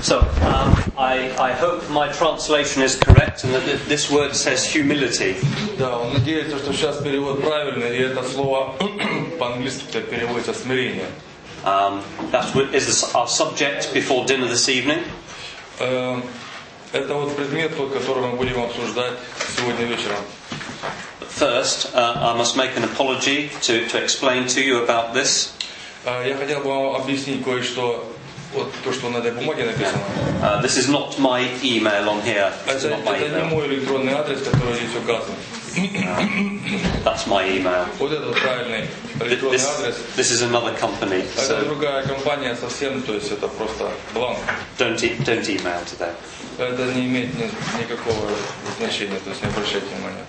So, I hope my translation is correct and that this word says humility. Да, он надеется, что сейчас перевод правильный, и это слово по-английски переводится смирение. That is our subject before dinner this evening. Это вот предмет, который мы будем обсуждать сегодня вечером. First, I must make an apology to explain to you about this. Я хотел бы вам объяснить кое-что, вот то, что на этой бумаге написано. This is not my email on here. Это не мой электронный адрес, который здесь указан. That's my email. Вот это правильный электронный адрес. This is another company. Это другая компания совсем, то есть это просто бланк. Don't email to them. Это не имеет никакого значения, то есть не обращайте внимания.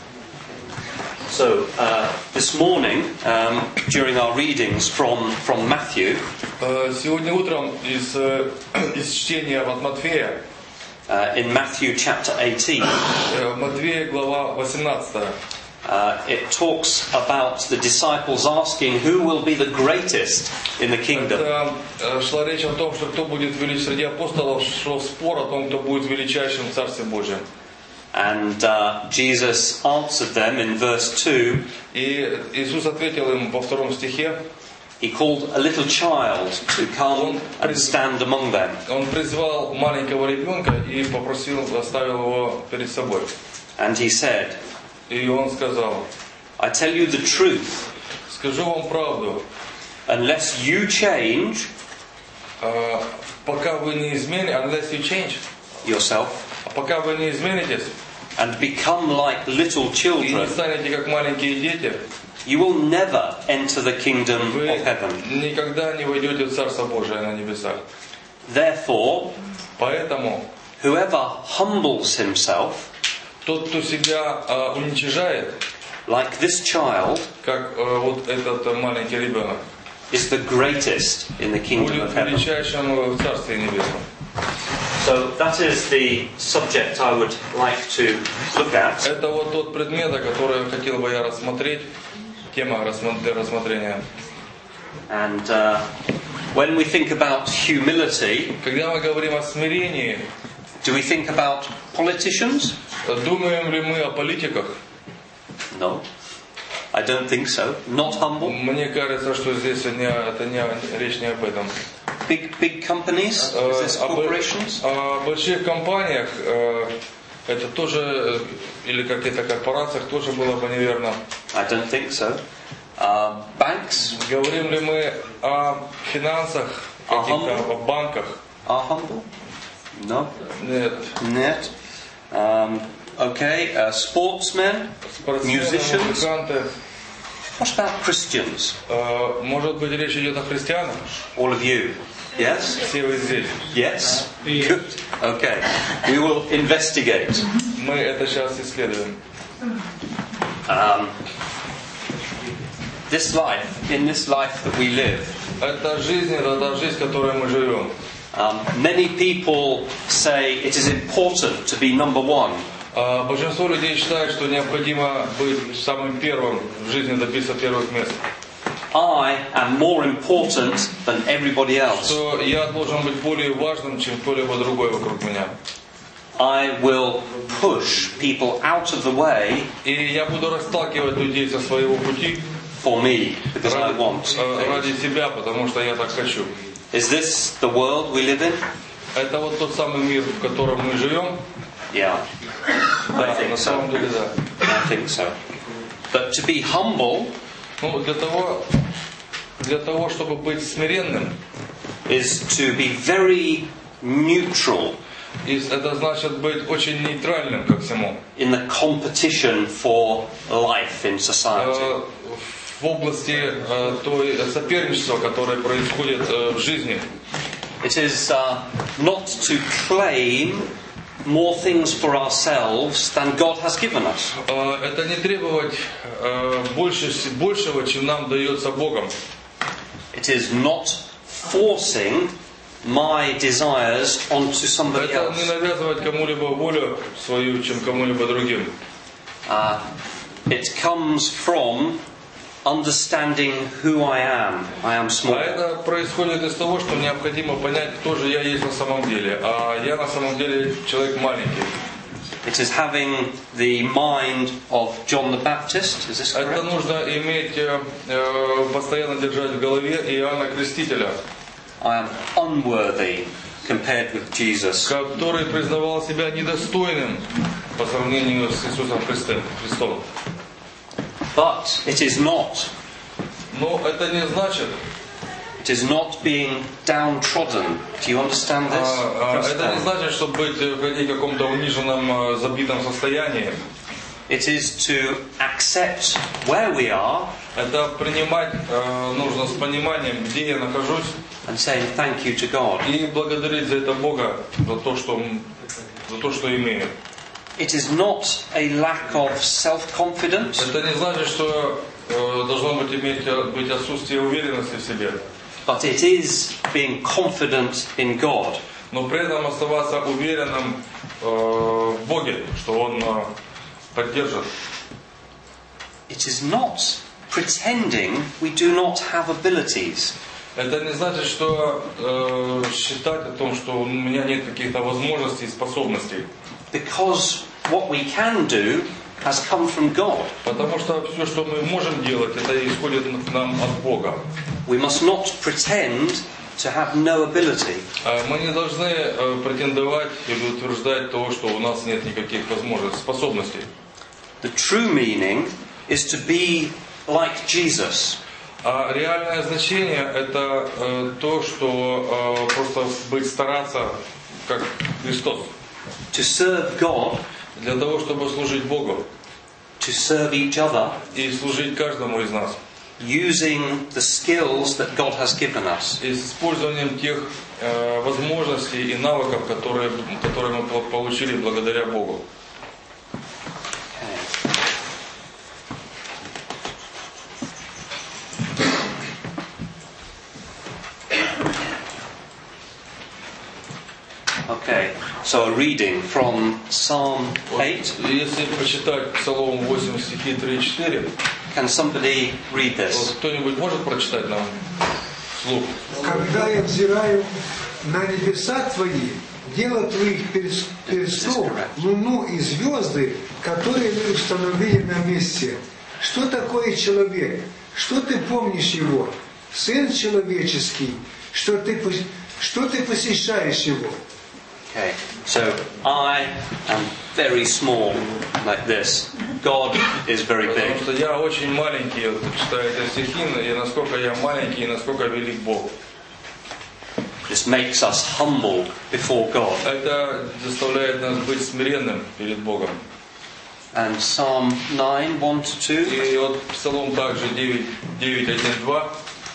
So, this morning, during our readings from Matthew, сегодня утром из чтения от Матфея, in Matthew chapter 18, Матфея глава 18, it talks about the disciples asking who will be the greatest in the kingdom. Шла речь о том, что кто будет величайшим среди апостолов, шел спор о том, кто будет величайшим в Царстве Божьем. And Jesus answered them in verse 2. И Иисус ответил им во 2 стихе. He called a little child to come and stand among them. Он призвал маленького ребенка и оставил его перед собой. And he said, и он сказал, I tell you the truth. Скажу вам правду. Unless you change, пока вы не измените, unless you change yourself, пока вы не изменитесь, and become like little children, и не станете как маленькие дети, you will never enter the kingdom of heaven. Вы никогда не войдете в Царство Божие на небесах. Therefore, поэтому, whoever humbles himself, тот, кто себя уничижает, like this child, как вот этот маленький ребенок, is the greatest in the kingdom of heaven. Будет величайшим в Царстве Небесном. So that is the subject I would like to look at. Это вот тот предмет, который хотел бы я рассмотреть, тема для рассмотрения. And when we think about humility, когда мы говорим о смирении, do we think about politicians? Думаем ли мы о политиках? No, I don't think so. Not humble. Мне кажется, что здесь речь не об этом. Big companies, is this corporations? О больших компаниях это тоже, или каких-то корпорациях тоже было бы неверно. I don't think so. Banks? Говорим ли мы о финансах, каких-то, о банках? Are humble? No. Нет. Okay, sportsmen, musicians. Музыканты. What about Christians? Может быть, речь идет о христианах? All of you? Yes? Все вы здесь? Yes? Good. Okay. We will investigate. Мы это сейчас исследуем. In this life that we live, это жизнь, в которой мы живем. Many people say it is important to be number one. Большинство людей считают, что необходимо быть самым первым в жизни, добиться первых мест. I am more important than everybody else. Что я должен быть более важным, чем кто-либо другой вокруг меня. I will push people out of the way. И я буду расталкивать людей со своего пути. For me, because I want. Ради себя, потому что я так хочу. Is this the world we live in? Это вот тот самый мир, в котором мы живем. Yeah. Да, на самом деле, да. I think so. But to be humble, для того, чтобы быть смиренным, is to be very neutral. Это значит быть очень нейтральным ко всему. In the competition for life in society. В области той соперничества, которое происходит в жизни. It is not to claim more things for ourselves than God has given us. Это не требовать большего, чем нам дается Богом. It is not forcing my desires onto somebody else. Это не навязывать кому-либо волю свою, чем кому-либо другим. It comes from understanding who I am small. А это происходит из того, что необходимо понять, кто же я есть на самом деле. А я на самом деле человек маленький. It is having the mind of John the Baptist. Is this Это correct? нужно иметь, постоянно держать в голове Иоанна Крестителя, I am unworthy compared with Jesus. который признавал себя недостойным по сравнению с Иисусом Христом. But it is not. Но это не значит, It is not being downtrodden. Do you understand this? это не значит, что быть в каком-то униженном, забитом состоянии. It is to accept where we are Это принимать нужно с пониманием, где я нахожусь, and saying thank you to God. и благодарить за это Бога, за то, что имею. It is not a lack of self-confidence. Это не значит, что должно быть отсутствие уверенности в себе, But it is being confident in God. но при этом оставаться уверенным в Боге, что Он поддержит. It is not pretending we do not have abilities. Это не значит, что считать о том, что у меня нет каких-то возможностей и способностей. Because what we can do has come from God. Потому что все, что мы можем делать, это исходит нам от Бога. We must not pretend to have no ability. Мы не должны претендовать или утверждать того, что у нас нет никаких возможностей, способностей. The true meaning is to be like Jesus. А реальное значение это то, что просто стараться как Христос. To serve God, Для того, чтобы служить Богу to serve each other, и служить каждому из нас. using the skills that God has given us. И с использованием тех возможностей и навыков, которые мы получили благодаря Богу. Okay, so a reading from Psalm 8. Если прочитать Псалом 8, стихи 3-4, Can somebody read this? кто-нибудь может прочитать нам вслух? Когда я взираю на небеса Твои, дело Твоих перстов, луну и звезды, которые Вы установили на месте. Что такое человек? Что Ты помнишь его? Сын человеческий, что ты посещаешь его? Okay, so I am very small, like this. God is very Потому big. что я очень маленький, вот, читаю эти стихи, и насколько я маленький, и насколько велик Бог. This makes us humble before God. Это заставляет нас быть смиренным перед Богом. And Psalm 9, 1-2. И вот Псалом также 9, 1, 2.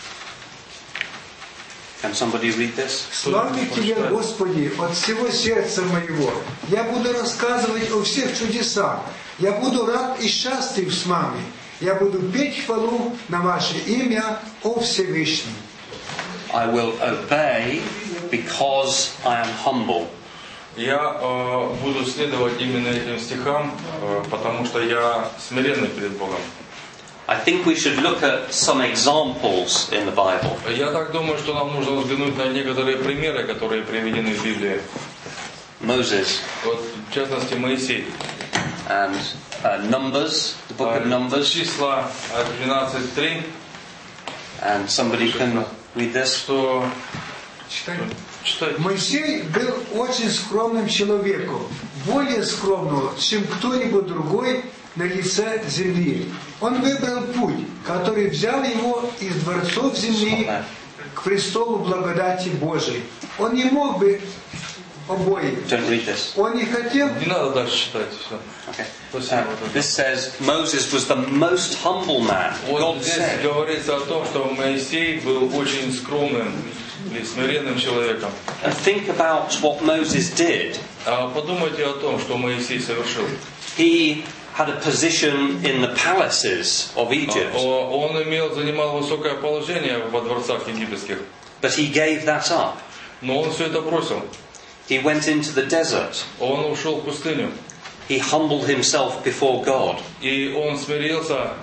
Can somebody read this? Славлю Тебя, Господи, от всего сердца моего. Я буду рассказывать о всех чудесах. Я буду рад и счастлив с вами. Я буду петь хвалу на Ваше имя, о Всевышний. I will obey because I am humble. Я буду следовать именно этим стихам, потому что я смиренный перед Богом. I think we should look at some examples in the Bible. Я так думаю, что нам нужно взглянуть на некоторые примеры, которые приведены в Библии. Moses Вот, в частности, Моисей. and Numbers, the book of Numbers. Числа 12:3. And somebody can read this. Что Читайте. Моисей был очень скромным человеком, более скромного, чем кто-нибудь другой на лице земли. Он выбрал путь, который взял его из дворцов земли к престолу благодати Божией. Он не мог бы обоих. Don't read this. Он не хотел. Не надо дальше читать. Все. Okay. This says Moses was the most humble man. Вот God здесь said. говорится о том, что Моисей был очень скромным и смиренным человеком. And think about what Moses did. А подумайте о том, что Моисей совершил. He had a position in the palaces of Egypt, Он занимал высокое положение во дворцах египетских, but he gave that up. но он все это бросил. He went into the desert. Он ушел в пустыню. he humbled himself before God. И он смирил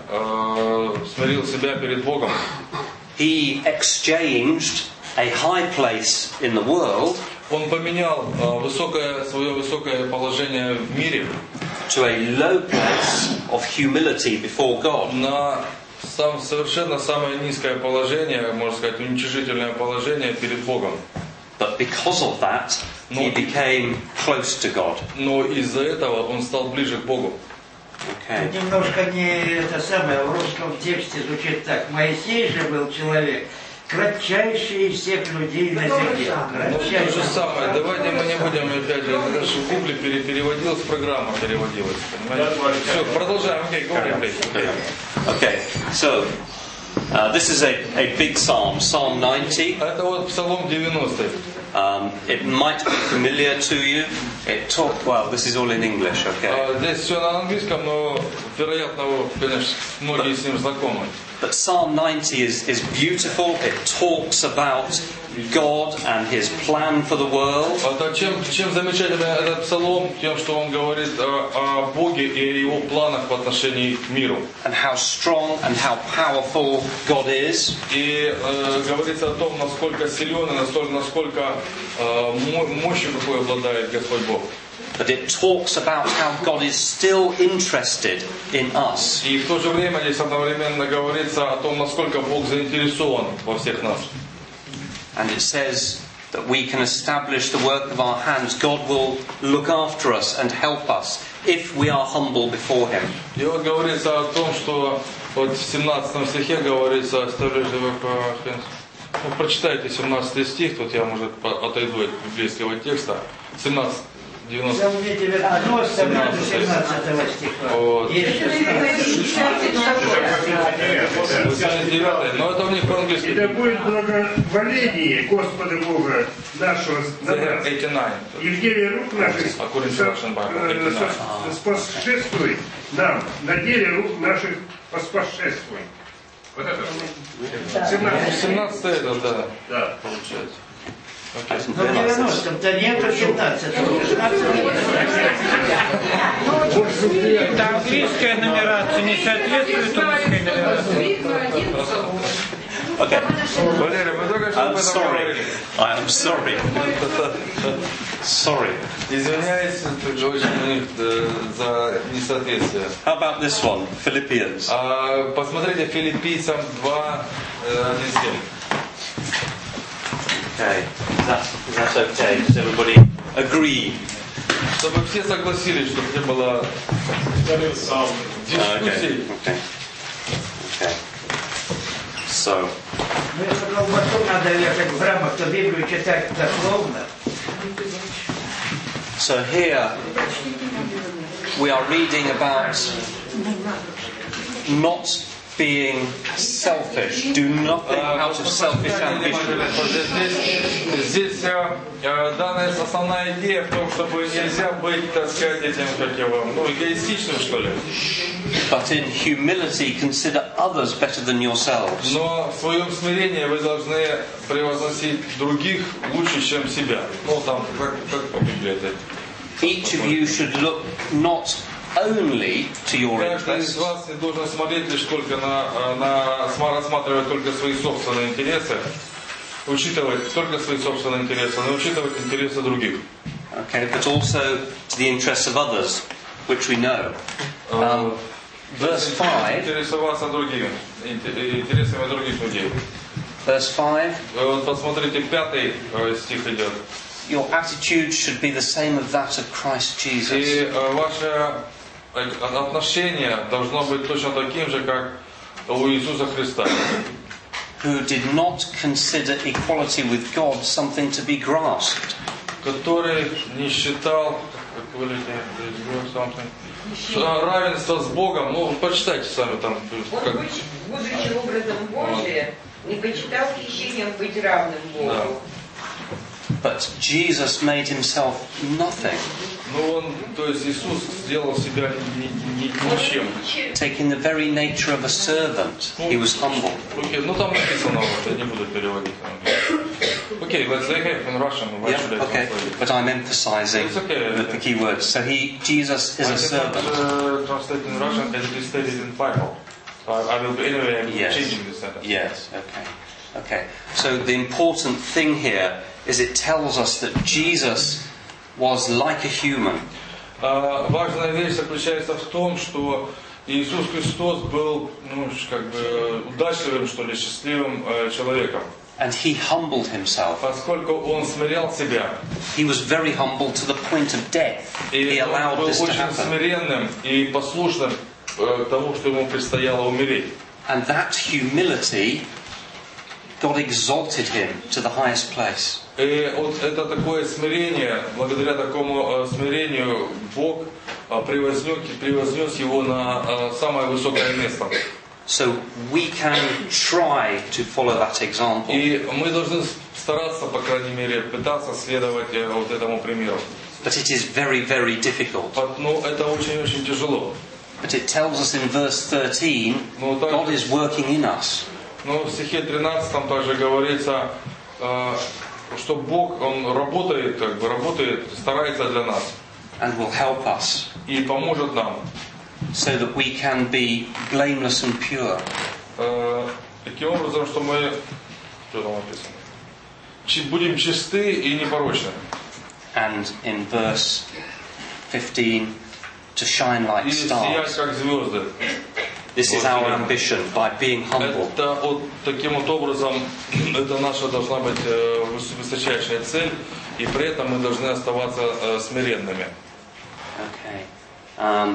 себя перед Богом. He exchanged a high place in the world Он поменял свое высокое положение в мире to a low place of humility before God. на совершенно самое низкое положение, можно сказать, уничижительное положение перед Богом. But because of that, he became close to God. Но из-за этого он стал ближе к Богу. Okay. Тут немножко не это самое, в русском тексте звучит так. Моисей же был человек, кратчайший из всех людей на земле. Ну, то же самое. Давайте мы не будем опять же, это же в Гугле переводилось, программа переводилась. Понимаете? Все, продолжаем. Okay, so this is a big psalm, Psalm 90. Это вот Псалом 90. It might be familiar to you. Well, this is all in English, okay? Здесь все на английском, но, вероятно, вы, конечно, многие с ним знакомы. But Psalm 90 is beautiful. It talks about God and His plan for the world. Чем замечательный этот псалом? Тем, что он говорит о Боге и о Его планах в отношении к миру. And how strong and how powerful God is. И говорится о том, насколько силен и насколько мощью какой обладает Господь Бог. But it talks about how God is still interested in us. И в то же время здесь одновременно говорится о том, насколько Бог заинтересован во всех нас. And it says that we can establish the work of our hands. God will look after us and help us if we are humble before Him. И вот говорится о том, что вот в 17 стихе говорится, прочитайте 17 стих, тут я, может, отойду от библейского текста. 17. 90. Мне 90, 17 стиха. Вот. Есть 89, но это у них по-английски. И да будет благоволение Господа Бога нашего на нас. 89. И в деле рук наших способствуй нам, на деле рук наших поспособствуй. Вот это 17 это, да. Да. Получается. Но в 90-м-то нету 17, Это английская нумерация не соответствует русской нумерации. Okay. Валерий, мы только что об этом говорили. I'm sorry. Sorry. Извиняюсь очень за несоответствие. How about this one? Philippians. Посмотрите Филиппийцам 2, 1:7. Okay. Is that okay? Does everybody agree? Чтобы все согласились, чтобы не было дискуссий. Okay. So. Ну, если колбасу надо ехать в рамах, то Библию читать дословно. So here we are reading about not being selfish. Do nothing out of selfish ambition. Здесь данная основная идея в том, чтобы нельзя быть, так сказать, этим, как его, эгоистичным, что ли. But in humility, consider others better than yourselves. Но в своем смирении вы должны превозносить других лучше, чем себя. Там, как по Библии это. Each of you should look not only to your Каждый из interests, вас не должен смотреть лишь только рассматривать только свои собственные интересы, учитывать только свои собственные интересы, но учитывать интересы других. okay, but also to the interests of others, which we know. Verse 5. Интересоваться другими, интересами других людей. Verse 5. Вот посмотрите, 5 стих идет. Your attitude should be the same of that of Christ Jesus. И ваше отношение должно быть точно таким же, как у Иисуса Христа. Who did not consider equality with God something to be grasped. Который не считал, равенство с Богом, почитайте сами там. Он, будучи образом Божия, не почитал хищением быть равным Богу. But Jesus made himself nothing. То есть Иисус сделал себя ничем. Taking the very nature of a servant, he was humble. Там написано, я не буду переводить. okay, but they have in Russian. Why should I Yeah, okay. translate it? But I'm emphasizing It's okay. the key words. So Jesus is a servant. Translate in Russian as it is stated in the Bible. I will be anyway Yes. changing the sentence. Yes, okay. So the important thing here is it tells us that Jesus was like a human. Важная вещь заключается в том, что Иисус Христос был, удачливым, что ли, счастливым человеком. And he humbled himself. Поскольку он смирял себя. He was very humble to the point of death. He И он allowed был this to очень happen. смиренным и послушным тому, что ему предстояло умереть. And that humility, God exalted him to the highest place. И вот это такое смирение, благодаря такому смирению Бог превознес его на самое высокое место. So we can try to follow that example. И мы должны стараться, по крайней мере, пытаться следовать вот этому примеру. But it is very, very difficult. Но это очень-очень тяжело. But it tells us in verse 13, Ну, так, God is working in us. в стихе 13 там также говорится, что Бог, Он работает, старается для нас. And will help us. И поможет нам. So that we can be blameless and pure. Таким образом, что мы, что там написано, будем чисты и непорочны. And in verse 15, to shine like И сиять stars. как звезды. This is our ambition by being humble. Это вот таким вот образом, это наша должна быть высочайшая цель, и при этом мы должны оставаться смиренными. Okay.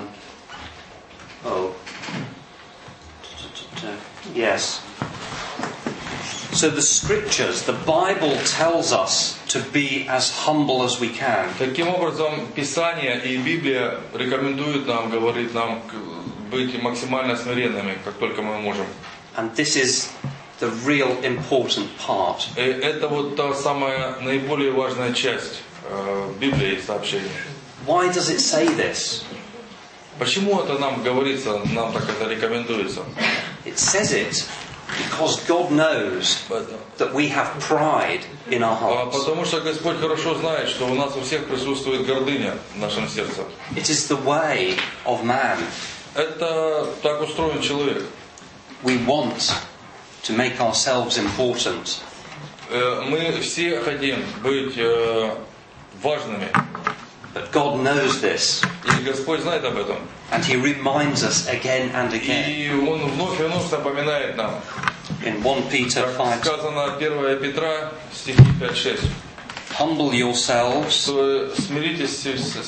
Yes. So the scriptures, the Bible tells us to be as humble as we can. Таким образом, Писание и Библия рекомендуют нам, говорит нам быть максимально смиренными, как только мы можем. And this is the real important part. И это вот та самая наиболее важная часть Библии и сообщения. Why does it say this? Почему это нам говорится, нам так это рекомендуется? It says it because God knows that we have pride in our hearts. Потому что Господь хорошо знает, что у нас у всех присутствует гордыня в нашем сердце. It is the way of man. Это так устроен человек. We want to make ourselves important. Мы все хотим быть важными. But God knows this. И Господь знает об этом. And He reminds us again and again. И Он вновь и вновь напоминает нам. In 1 Peter Как 5, сказано 1 Петра, стихи 5-6. humble yourselves Что смиритесь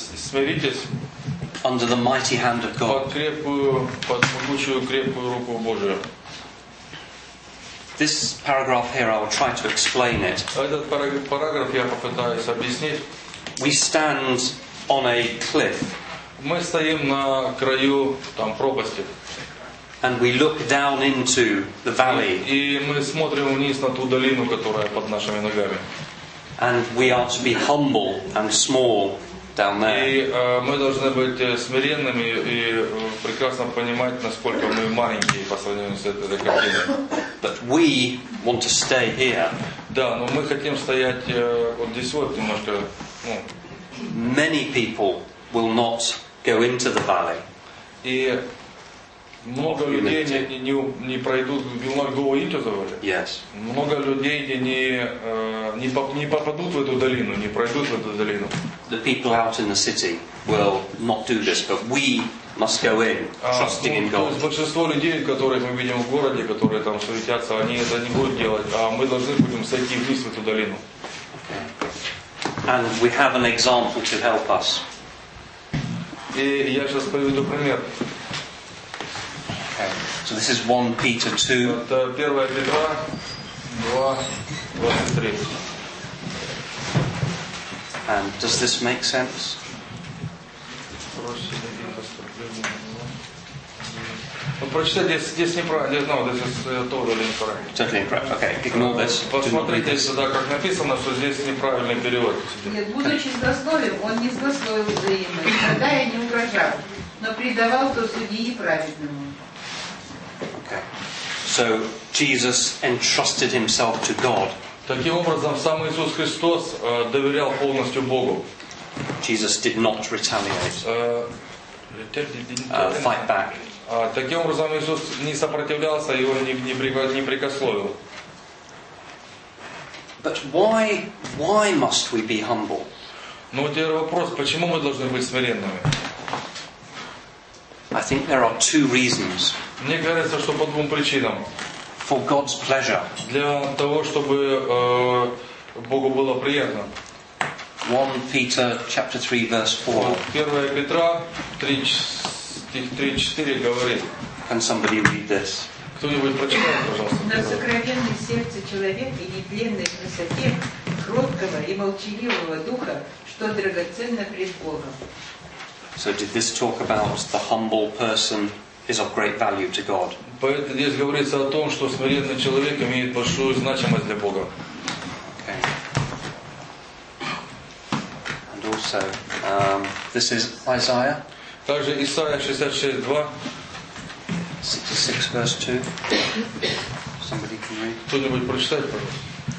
under the mighty hand of God. под могучую крепкую руку Божию. This paragraph here, I will try to explain it. Этот параграф я попытаюсь объяснить. We stand on a cliff Мы стоим на краю там пропасти. and we look down into the valley, И мы смотрим вниз на ту долину, которая под нашими ногами. and we are to be humble and small down there. И мы должны быть смиренными и прекрасно понимать, насколько мы маленькие по сравнению с этой картиной. But we want to stay here. Да, но мы хотим стоять вот здесь вот немножко. Many people will not go into the valley. И много людей не пройдут, will not go into the valley. Yes. Много людей не попадут в эту долину, не пройдут в эту долину. The people out in the city will not do this, but we must go in, trusting in То есть God. большинство людей, которых мы видим в городе, которые там суетятся, они это не будут делать, а мы должны будем сойти вниз в эту долину. And we have an example to help us. И я сейчас приведу пример. Okay. So this is 1 Peter 2. Это 1 Петра 2:23. And does this make sense? Прочитайте, здесь неправильно, this is totally incorrect. Totally incorrect. Okay, ignore this. Do not read Посмотрите this. сюда, как написано, что здесь неправильный перевод. Нет, будучи злословием, он не злословил взаимно, страдая не угрожал, но предавал то судьи праведному. Okay. So Jesus entrusted himself to God Таким образом, сам Иисус Христос доверял полностью Богу. Jesus did not retaliate, fight back. Таким образом, Иисус не сопротивлялся, его не прикословил. But why must we be humble? Но вот теперь вопрос, почему мы должны быть смиренными? I think there are two reasons. Мне кажется, что по двум причинам. For God's pleasure. Для того, чтобы Богу было приятно. 1 Peter chapter 3 verse 4. 1 Петра 3, стих 3-4 говорит. Can somebody read this? Кто-нибудь прочитает, пожалуйста. На сокровенной сердце человека и нетленной красоте кроткого и молчаливого духа, что драгоценно пред Богом. So did this talk about the humble person is of great value to God? Поэтому здесь говорится о том, что смиренный человек имеет большую значимость для Бога. Okay. And also, this is Isaiah. Также Исайя 66:2. 66 verse 2. Somebody can read. Кто-нибудь прочитает, пожалуйста.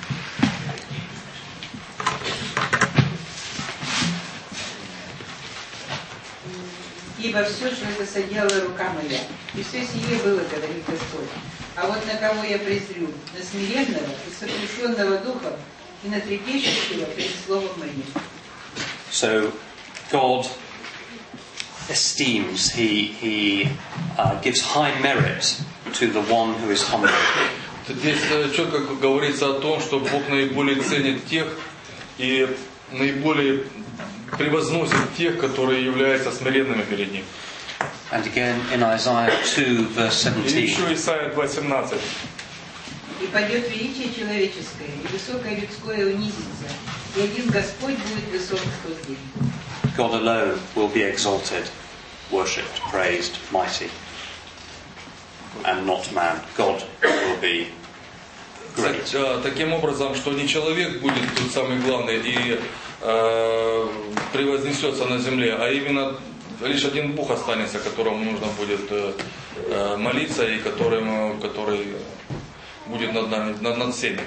Ибо все, что это соделала рука моя, и все сие было, говорит Господь. А вот на кого я презрю? На смиренного и сокрушенного духом, и на трепещущего перед словом моим. So, God esteems, He gives high merit to the one who is humble. Здесь четко говорится о том, что Бог наиболее ценит тех и наиболее превозносит тех, которые являются смиренными перед Ним. And again in Isaiah 2 verse 17. И еще Исайя 2:17. И пойдет величие человеческое, и высокое людское унизится, и один Господь будет высок в тот день. God alone will be exalted, worshipped, praised, mighty, and not man. God will be great. Таким образом, что не человек будет тут самый главный и превознесется на земле, а именно лишь один Бог останется, которому нужно будет молиться и который будет над нами, над всеми.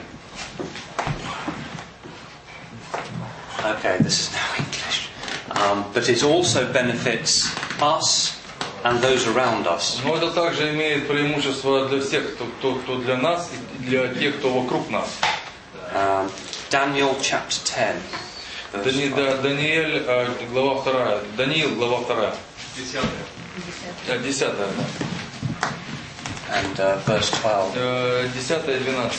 Okay, this is now English. But it also benefits us and those around us. Но это также имеет преимущество для всех, кто для нас и для тех, кто вокруг нас. Daniel chapter 10. Даниил, глава 2. Даниил, глава 2. 10. And verse 12. 10 и 12.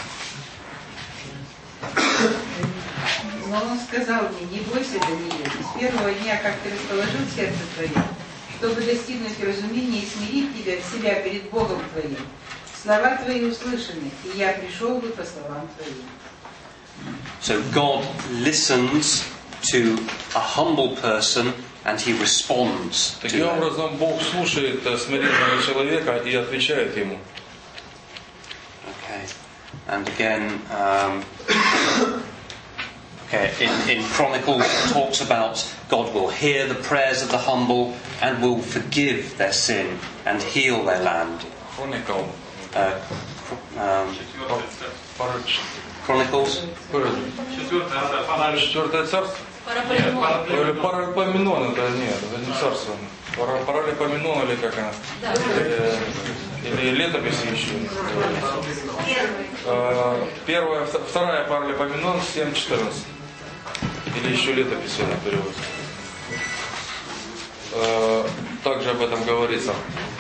Но он сказал мне: не бойся, Даниил, с первого дня, как ты расположил сердце твое, чтобы достигнуть разумения и смирить себя перед Богом твоим. Слова твои услышаны, и я пришел бы по словам твоим. So God listens to a humble person and He responds to Таким them. образом, Бог слушает смиренного человека и отвечает ему. Okay. And again, in Chronicles it talks about God will hear the prayers of the humble and will forgive their sin and heal their land. Chronicles. Четвертое царство? Паралипоменон, это нет, это не царство. Паралипоменон или как она? Или летописи еще. Вторая Паралипоменон 7:14. Или еще летописи на перевод. Также об этом говорится.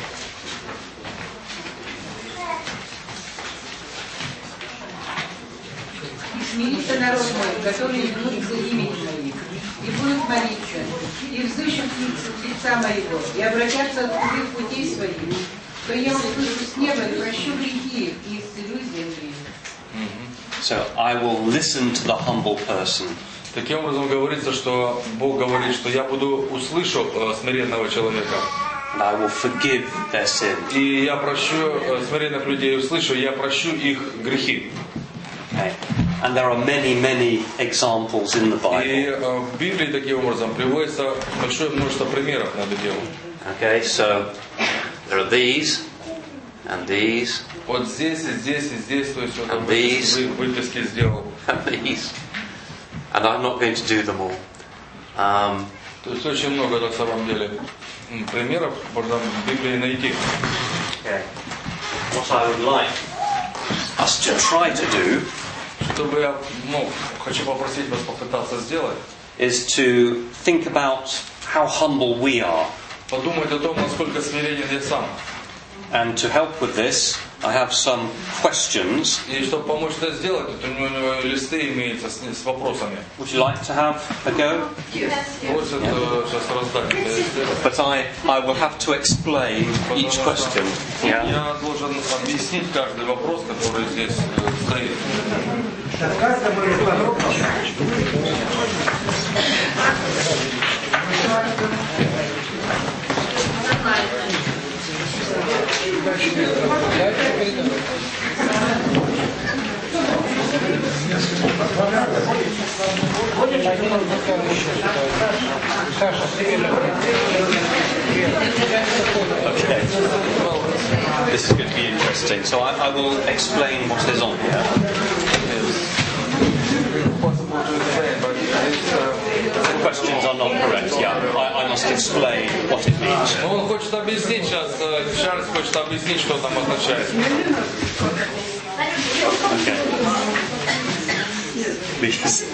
Смирится народ мой, который идут за именем моим, и будут молиться, и взыщут лица моего, и обратятся от худых путей своих, то я услышу с неба и прощу грехи их, и исцелю землю. So I will listen to the humble person. Таким образом говорится, что Бог говорит, что я услышу смиренного человека. And I will forgive their sin. И я прощу смиренных людей, услышу, я прощу их грехи. Okay. And there are many, many examples in the Bible. И в Библии таким образом приводится большое множество примеров на это дело. Okay, so there are these. And these. Вот здесь, и здесь, и здесь, то есть вот And these. выписки сделал. And these. And I'm not going to do them all. То есть очень много на самом деле примеров можно в Библии найти. Okay. What I would like us to try to do Чтобы я, хочу попросить вас попытаться сделать, is to think about how humble we are. подумать о том, насколько смиренен я сам. And to help with this, I have some questions. И чтобы помочь это сделать, тут у него листы имеются с вопросами. Would you like to have a go? Просят сейчас раздать. But I will have to explain each question. Yeah? Я должен объяснить каждый вопрос, который здесь стоит. Okay. This is going to be interesting. So I will explain what is on here. The questions are not correct. Yeah, I must explain what it means. Он хочет объяснить сейчас, Чарльз хочет объяснить, что там означает. Okay. Because.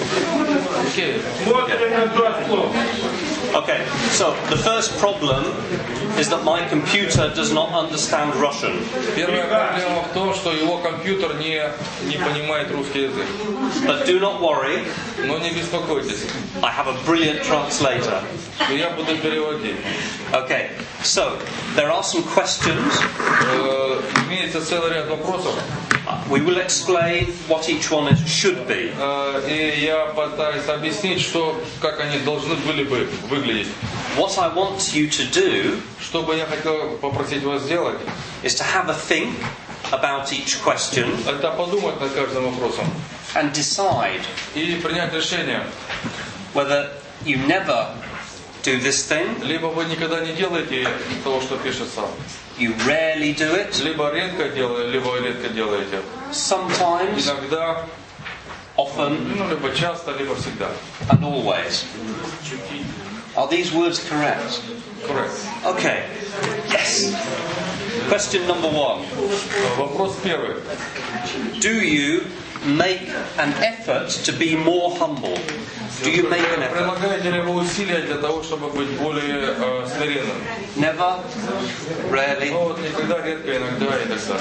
Okay, so the first problem is that my computer does not understand Russian. Первая проблема в том, что его компьютер не понимает русский язык. But do not worry. Но не беспокойтесь. I have a brilliant translator. Я буду переводить. Okay, so there are some questions. Имеется целый ряд вопросов. We will explain what each one should be. И я пытаюсь объяснить, как они должны были бы выглядеть. What I want you to do, что бы я хотел попросить вас сделать, is to have a think about each question. Это подумать над каждым вопросом. And decide. И принять решение. Whether you never do this thing. Либо вы никогда не делаете того, что пишется. You rarely do it. Либо редко делаете. Sometimes. Иногда. Often. Либо часто, либо всегда. And always. Are these words correct? Correct. Okay. Yes. Question number 1. Вопрос первый. Do you make an effort to be more humble? Do you make an effort? Прилагаете ли вы усилия для того, чтобы быть более смиренным? Never, rarely. Никогда, редко, иногда и так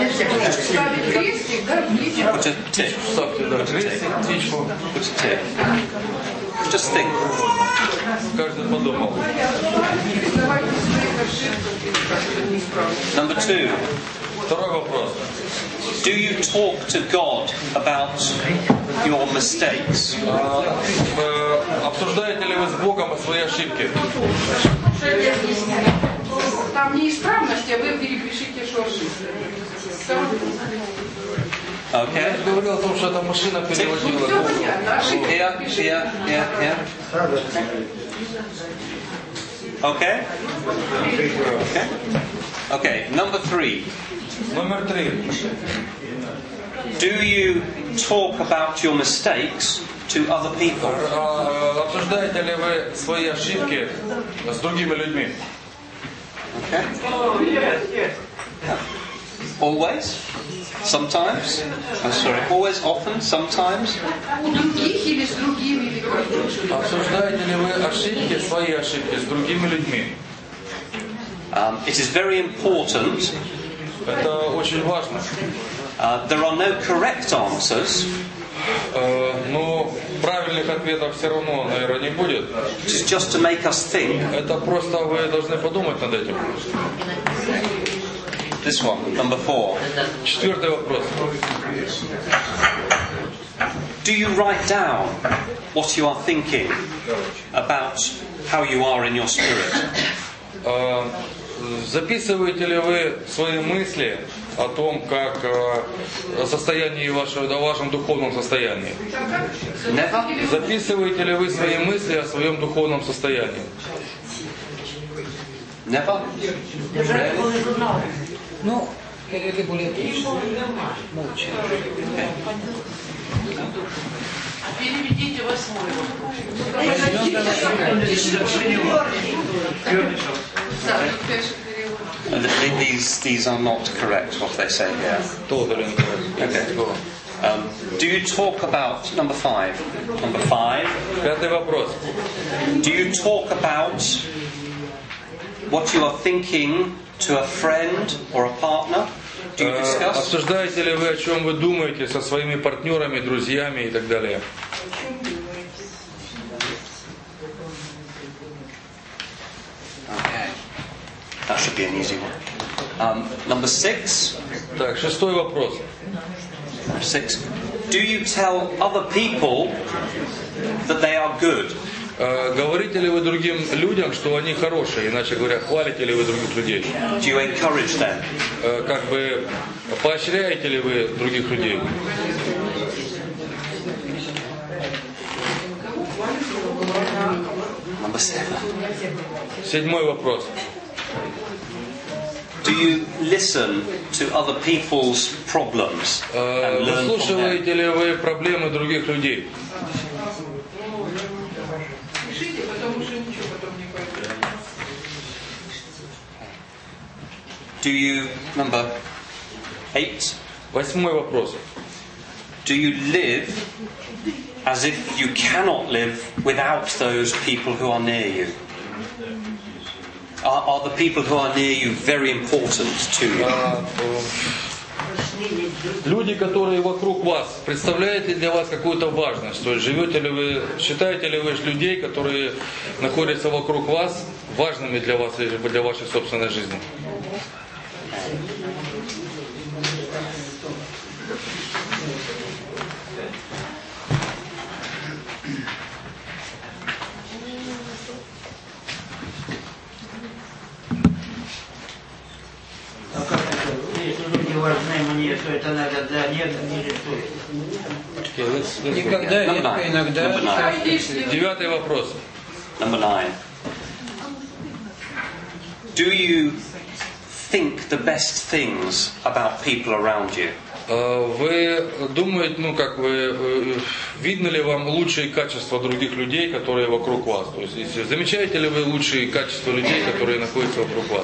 далее. Put a tick. Ставьте, да, крестик, птичку. Put a tick. Just think. Каждый подумал. Number 2. Второй вопрос. Do you talk to God about your mistakes? Обсуждаете ли вы с Богом свои ошибки? Там неисправность, а вы перепишите, что ошибка. Okay. Я говорил о том, что эта машина переводила. Все понятно, ошибки. Yeah. Okay? Okay, number 3. Номер 3. Do you talk about your mistakes to other people? Обсуждаете ли вы свои ошибки с другими людьми? Okay. Always? Sometimes? I'm sorry. Always? Often? Sometimes? У других или с другими, или как? Обсуждаете ли вы ошибки, свои ошибки с другими людьми? It is very important. Это очень важно. There are no correct answers. Но правильных ответов все равно, наверное, не будет. It's just to make us think. Это просто вы должны подумать над этим. This one, number 4. Четвертый вопрос. Do you write down what you are thinking about how you are in your spirit? Записываете ли вы свои мысли о том, как о состоянии о вашем духовном состоянии? Never. Записываете ли вы свои мысли о своем духовном состоянии? Never. Really? Переведите 8-й. These are not correct, what they say here. Totally incorrect. Okay. Do you talk about number 5? Number 5. Пятый вопрос. Do you talk about what you are thinking to a friend or a partner? Do you discuss? Обсуждаете ли вы, о чем вы думаете со своими партнерами, друзьями и так далее? Okay. That should be an easy one. Number 6. Так, 6-й вопрос. 6. Do you tell other people that they are good? Говорите ли вы другим людям, что они хорошие? Иначе говоря, хвалите ли вы других людей? Do you encourage them? Как бы поощряете ли вы других людей? Number 7. 7-й вопрос. Do you listen to other people's problems and learn from them? Выслушиваете ли вы проблемы других людей? Пишите, потому что ничего потом не пойдет. Do you, number 8, 8-й вопрос. do you live as if you cannot live without those people who are near you? Are the people who are near you very important to you? Люди, которые вокруг вас, представляют ли для вас какую-то важность? То есть живете ли вы, считаете ли вы людей, которые находятся вокруг вас, важными для вас или для вашей собственной жизни? Важны мне, что это надо, да, нет, или что? Никогда, редко, иногда. 9-й вопрос. Number 9. Do you think the best things about people around you? Вы думаете, видно ли вам лучшие качества других людей, которые вокруг вас? То есть, замечаете ли вы лучшие качества людей, которые находятся вокруг вас?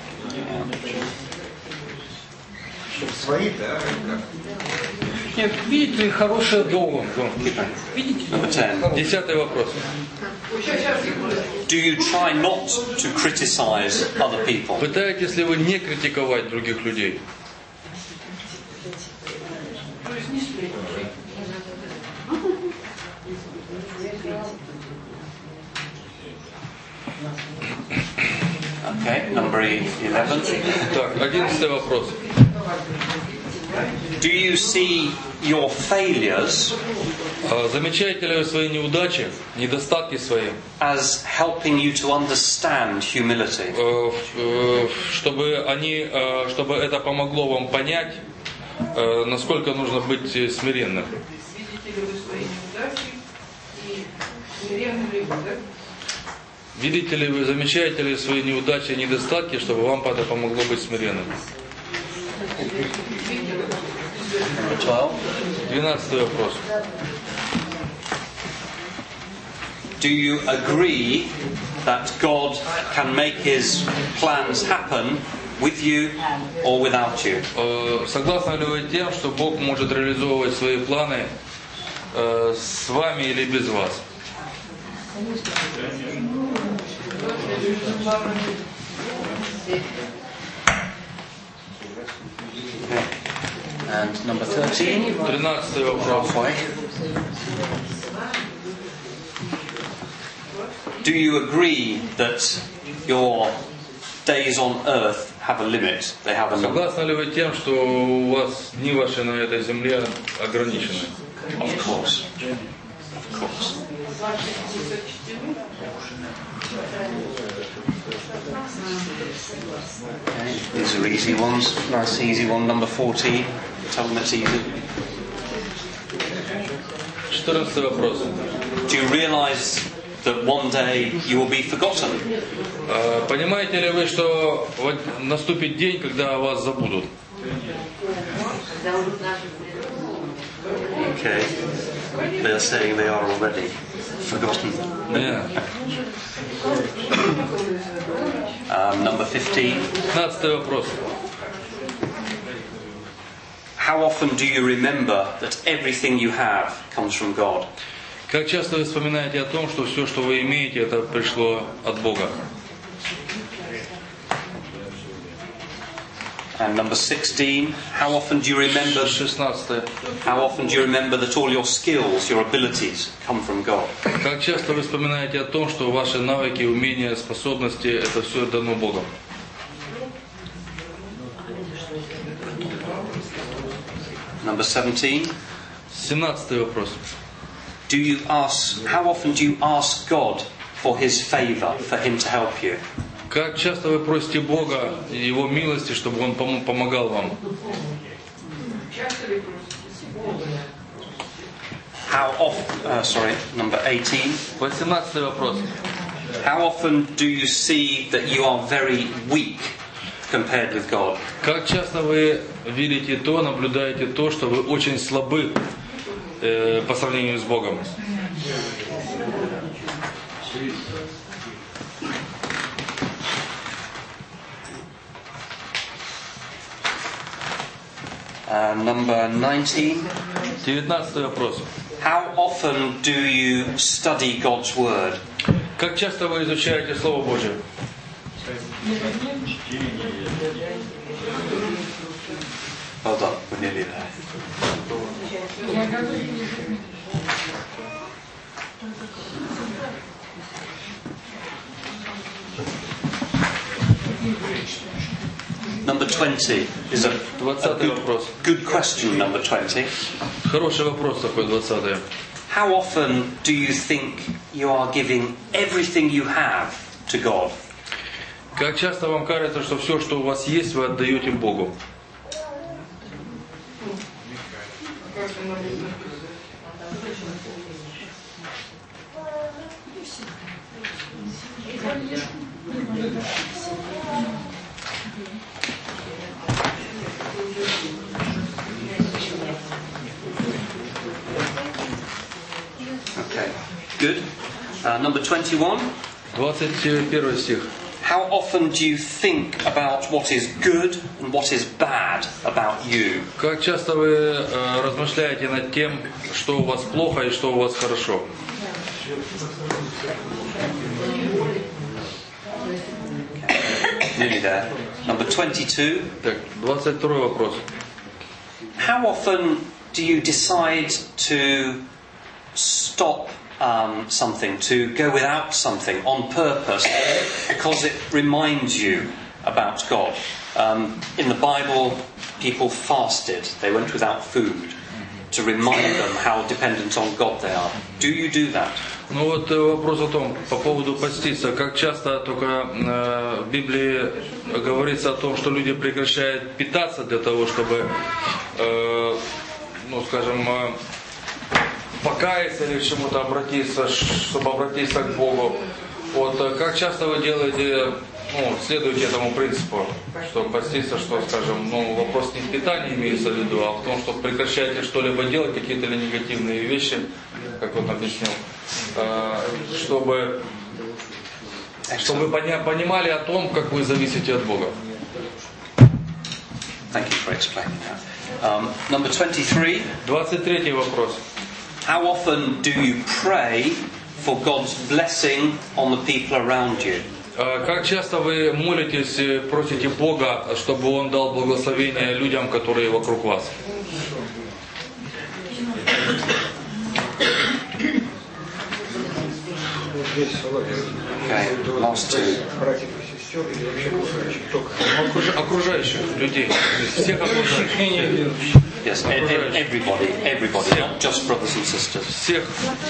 Свои, да? Нет, видите ли хорошее в другом? Видите? Number 10. 10-й вопрос. Do you try not to criticize other people? Пытаетесь ли вы не критиковать других людей? Okay, number 11. Так, 11-й вопрос. Do you see your failures Замечаете ли вы свои неудачи, недостатки свои, as helping you to understand humility? чтобы это помогло вам понять, насколько нужно быть смиренным? Видите ли вы свои неудачи и смиренны ли вы, да? Видите ли вы, замечаете ли свои неудачи и недостатки, чтобы вам это помогло быть смиренным? 12-й вопрос. Do you agree that God can make His plans happen with you or without you? Согласны ли вы тем, что Бог может реализовывать свои планы с вами или без вас? And number 13. 13-й вопрос. Do you agree that your days on earth have a limit? They have a number. Согласны ли вы тем, что у вас дни ваши на этой земле ограничены? Of course. Of course. Okay, these are easy ones. Nice easy one, number 14. Tell them it's easy. 14-й вопрос. Do you realize that one day you will be forgotten? Понимаете ли вы, что наступит день, когда о вас забудут? Okay. They're saying they are already forgotten. Yeah. Number 15. 15 вопрос. How often do you remember that everything you have comes from God? Как часто вы вспоминаете о том, что все, что вы имеете, это пришло от Бога? And number 16, how often do you remember 16. how often do you remember that all your skills, your abilities come from God? Как часто вы вспоминаете о том, что ваши навыки, умения, способности, это все дано Богом? Number 17, 17 вопрос. how often do you ask God for His favor, for Him to help you? Как часто вы просите Бога Его милости, чтобы Он помогал вам? How often, number 18. 18 вопрос. How often do you see that you are very weak compared with God? Как часто вы видите то, наблюдаете то, что вы очень слабы по сравнению с Богом? Number 19. 19 вопрос. How often do you study God's Word? Как часто вы изучаете Слово Божие? Well done, we're nearly there. Number 20 is a 20 вопрос. good question, number 20. Хороший вопрос такой, 20. How often do you think you are giving everything you have to God? Как часто вам кажется, что все, что у вас есть, вы отдаете Богу? Okay, good. Number 21. 21 стих. How often do you think about what is good and what is bad about you? Как часто вы размышляете над тем, что у вас плохо и что у вас хорошо? Nearly there. Number 22. Так, 22 вопрос. How often do you decide to stop something, to go without something on purpose because it reminds you about God? In the Bible, people fasted. They went without food to remind them how dependent on God they are. Do you do that? Ну вот вопрос о том, по поводу поститься. Как часто только в Библии говорится о том, что люди прекращают питаться для того, чтобы, ну скажем, покаяться или к чему-то обратиться, чтобы обратиться к Богу. Вот как часто вы делаете, ну, следуете этому принципу, что поститься, что, скажем, ну, вопрос не в питании имеется в виду, а в том, что прекращаете что-либо делать, какие-то ли негативные вещи, как он объяснил, чтобы вы понимали о том, как вы зависите от Бога. Thank you for explaining that. Number 23. 23 вопрос. How often do you pray for God's blessing on the people around you? Как часто вы молитесь, просите Бога, чтобы Он дал благословение людям, которые вокруг вас? Okay, last two. Окружающих людей, всех окружающих. Yes, everybody, not just brothers and sisters. Всех.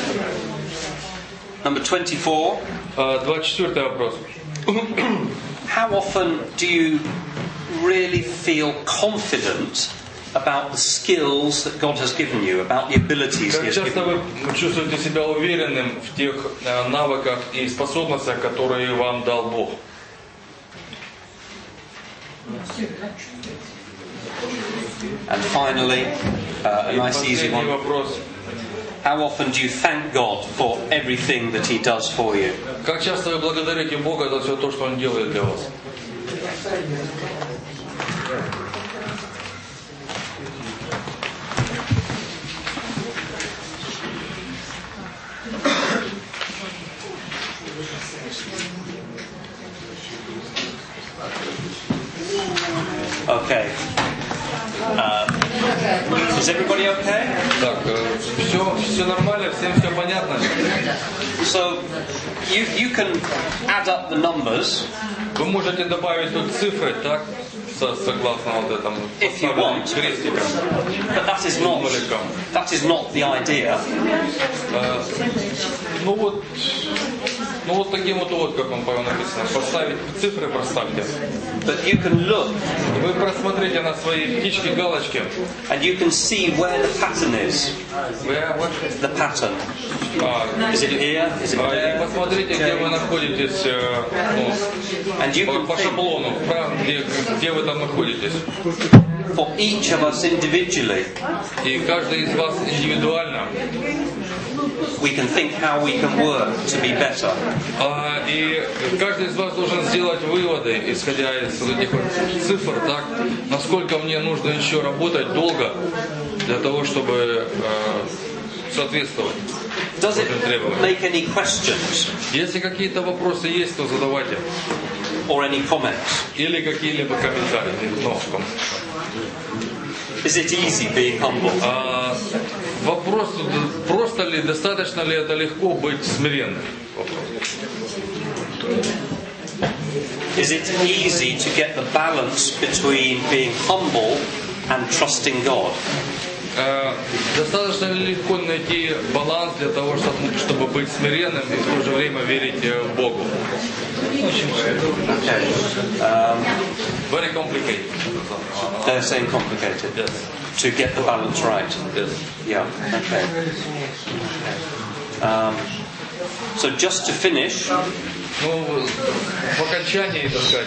Number 24. 24 вопрос. How often do you really feel confident about the skills that God has given you, about the abilities He has given you? Как часто вы чувствуете себя уверенным в тех навыках и способностях, которые вам дал Бог? And finally, a nice easy Последний one. вопрос. How often do you thank God for everything that He does for you? Как часто вы благодарите Бога за все то, что Он делает для вас? Okay. Is everybody okay? Так, все нормально, всем все понятно. So, you can add up the numbers. Вы можете добавить тут цифры, так? Согласно вот этому If you want. крестикам. But that is not the idea. Ну вот таким вот, как вам написано, поставить цифры, проставьте. But you can look Вы просмотрите на свои птички галочки. and you can see where the pattern is. The pattern. Is it here? Is it И there? посмотрите, где вы находитесь, And you can по think шаблону, где вы там находитесь. for each of us individually, И каждый из вас индивидуально. we can think how we can work to be better. И каждый из вас должен сделать выводы, исходя из этих вот цифр, так, насколько мне нужно еще работать долго для того, чтобы соответствовать Does it этим требованиям. make any questions Если какие-то вопросы есть, то задавайте. or any comments? Или какие-либо комментарии. Is it easy being humble? Вопрос, просто ли, достаточно ли это легко быть смиренным? Is it easy to get the balance between being humble and trusting God? Достаточно ли легко найти баланс для того, чтобы быть смиренным и в то же время верить Богу? Okay. Very complicated. They're saying complicated. Yes. To get the balance right. Yes. Yeah. Okay. So just to finish, Ну, в окончании, так сказать,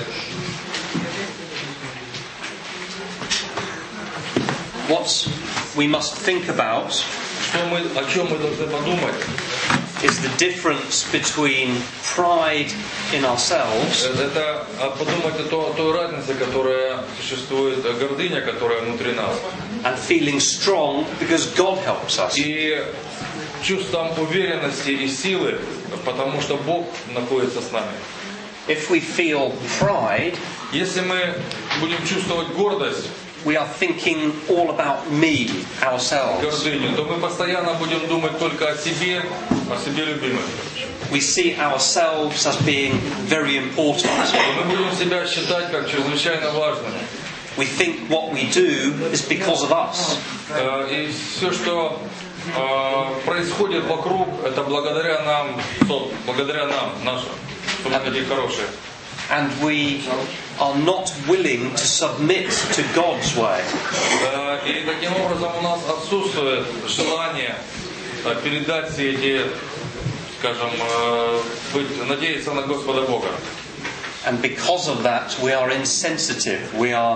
what we must think about о чем мы должны подумать, is the difference between pride in ourselves это подумать о той разнице, которая существует, гордыня, которая внутри нас, and feeling strong because God helps us. и чувством уверенности и силы, потому что Бог находится с нами. If we feel pride, Если мы будем чувствовать гордость, we are thinking all about me, ourselves. гордыню, то мы постоянно будем думать только о себе любимых. We see ourselves as being very important. Мы будем себя считать как чрезвычайно важными. We think what we do is because of us. И все, что происходит вокруг, это благодаря нам, нашим, что мы такие хорошие. And we are not willing to submit to God's way. И таким образом у нас отсутствует желание передать все эти, скажем, надеяться на Господа Бога. And because of that, we are insensitive. We are,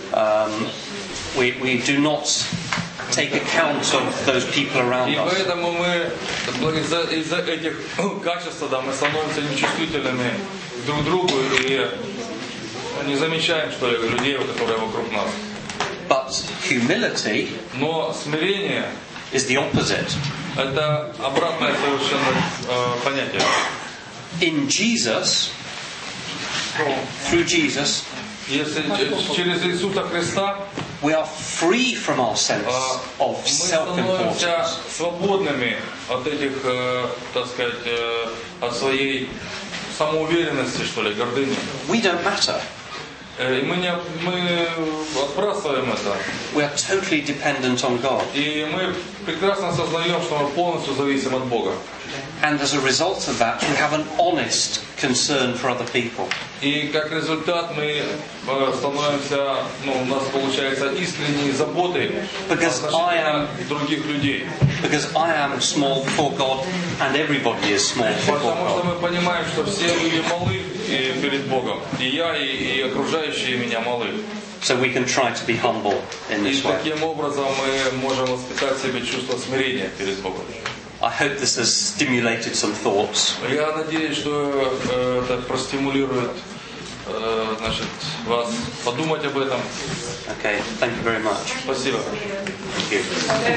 we do not take account of those people around И us. поэтому мы из-за этих качеств мы становимся нечувствительными друг к другу и не замечаем, что ли, людей, которые вокруг нас. But humility Но смирение is the opposite. это обратное совершенно понятие. In Jesus, through Jesus, Если через Иисуса Христа we are free from our sense of мы становимся self-importance. свободными от этих, так сказать, от своей самоуверенности, что ли, гордыни. We don't matter. И мы отбрасываем это. We are totally dependent on God. И мы прекрасно осознаем, что мы полностью зависим от Бога. And as a result of that, we have an honest concern for other people. И как результат мы становимся, у нас получается искренние заботы относительно других людей. Because I am small before God and everybody is small before Потому что God. мы понимаем, что все люди малы перед Богом. И я, и окружающие меня малы. So we can try to be humble in И this way. таким образом мы можем воспитать в себе чувство смирения перед Богом. I hope this has stimulated some thoughts. Я надеюсь, что это простимулирует значит, вас подумать об этом. Okay, thank you very much. Спасибо. Thank you.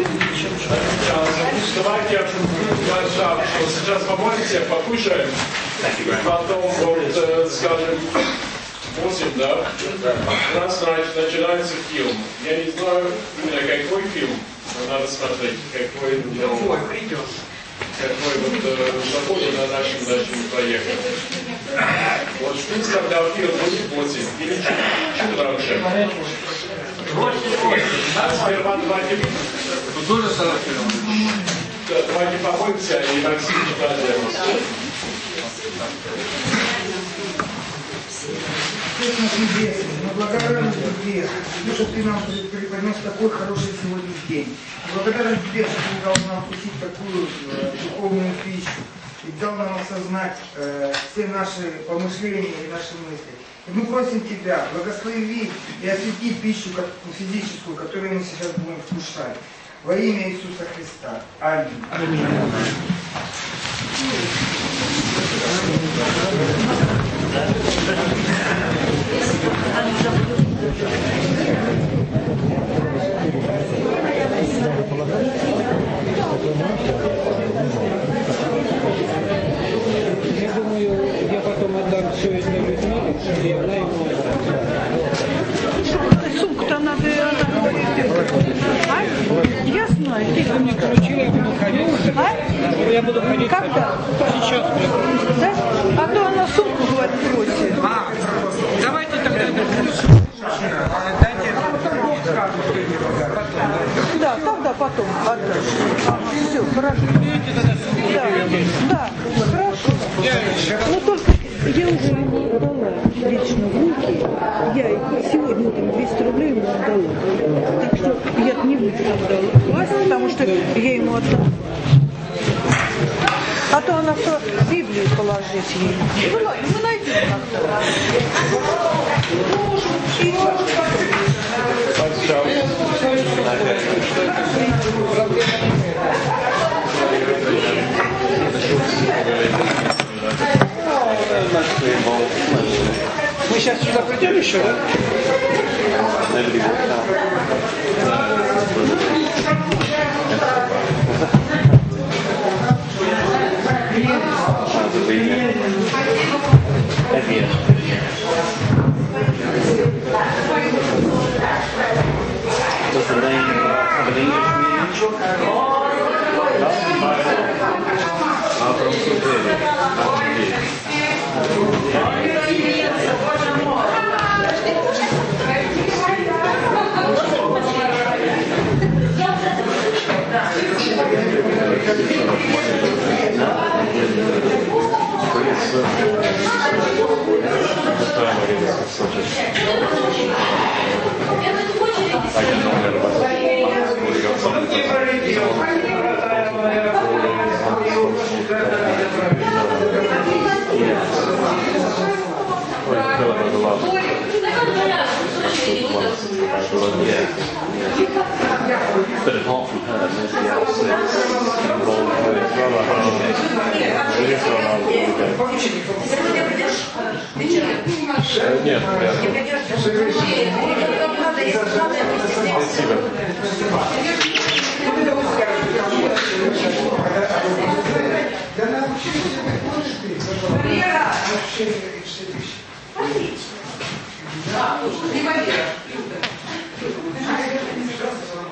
Давайте я сейчас помолимся, покушаем. Потом, вот, скажем, 8, да? У нас начинается фильм. Я не знаю, какой фильм надо смотреть, какой придет. Какой вот заходит на нашем проекте. Вот что когда фильм будет 8 или чуть раньше. А сперва давайте... Тоже 40 фильмов. Давайте помолимся и Максим читает. Отец наш Небесный, мы благодарны Тебе, что Ты нам преподнес такой хороший сегодня день. Благодарны Тебе, что Ты дал нам вкусить такую духовную пищу и дал нам осознать все наши помышления и наши мысли. И мы просим Тебя, благослови и освети пищу физическую, которую мы сейчас будем вкушать. Во имя Иисуса Христа. Аминь. Аминь. Я думаю, я потом отдам все это Людмиле, и она ему отдаст. Сумку-то надо я знаю. Ты мне поручила, я буду ходить. Я буду ходить. Когда? Сейчас. Да? А то она сумку, говорит, просит. Давайте тогда Да, тогда потом отдашь. Все, хорошо. Да, хорошо. Ну только я уже ему отдала лично в руки. Я сегодня утром 200 рублей ему отдала. Так что я не буду отдала класть, потому что я ему отдала. А то она в Библию положить ей. Ну ладно, мы найдем как-то. Мы сейчас сюда придем еще, да? Does the name have an English But apart from her, nobody else is involved with it. Нет,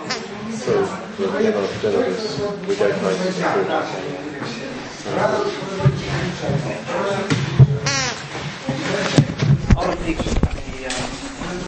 So, we go close to the